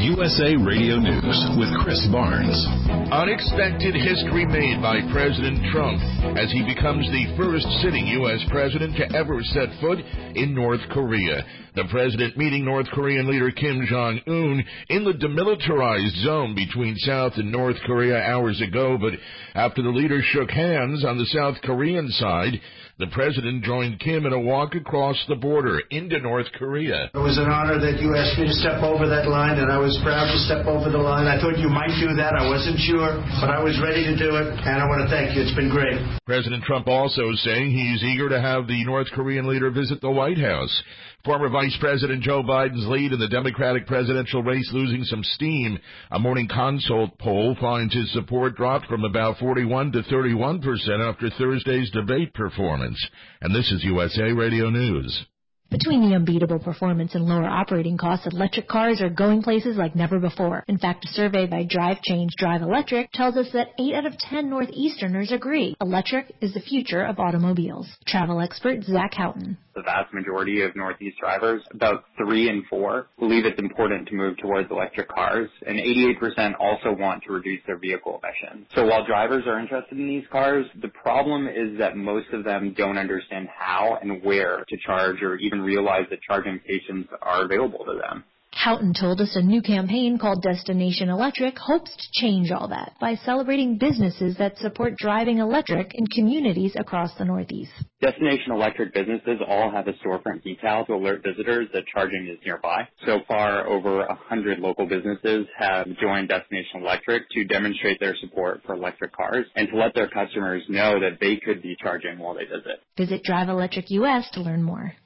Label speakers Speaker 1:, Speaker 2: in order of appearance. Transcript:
Speaker 1: USA Radio News with Chris Barnes.
Speaker 2: Unexpected history made by President Trump as he becomes the first sitting U.S. president to ever set foot in North Korea. The president meeting North Korean leader Kim Jong-un in the demilitarized zone between South and North Korea hours ago, but after the leaders shook hands on the South Korean side, the president joined Kim in a walk across the border into North Korea.
Speaker 3: It was an honor that you asked me to step over that line, and I was proud to step over the line. I thought you might do that. I wasn't sure, but I was ready to do it, and I want to thank you. It's been great.
Speaker 2: President Trump also saying he's eager to have the North Korean leader visit the White House. Former Vice President Joe Biden's lead in the Democratic presidential race losing some steam. A Morning Consult poll finds his support dropped from about 41 to 31% after Thursday's debate performance. And this is USA Radio News.
Speaker 4: Between the unbeatable performance and lower operating costs, electric cars are going places like never before. In fact, a survey by Drive Change Drive Electric tells us that 8 out of 10 Northeasterners agree electric is the future of automobiles. Travel expert Zach Houghton.
Speaker 5: The vast majority of Northeast drivers, about 3 in 4, believe it's important to move towards electric cars, and 88% also want to reduce their vehicle emissions. So while drivers are interested in these cars, the problem is that most of them don't understand how and where to charge or even realize that charging stations are available to them.
Speaker 4: Houghton told us a new campaign called Destination Electric hopes to change all that by celebrating businesses that support driving electric in communities across the Northeast.
Speaker 5: Destination Electric businesses all have a storefront decal to alert visitors that charging is nearby. So far, over 100 local businesses have joined Destination Electric to demonstrate their support for electric cars and to let their customers know that they could be charging while they visit.
Speaker 4: Visit Drive Electric US to learn more.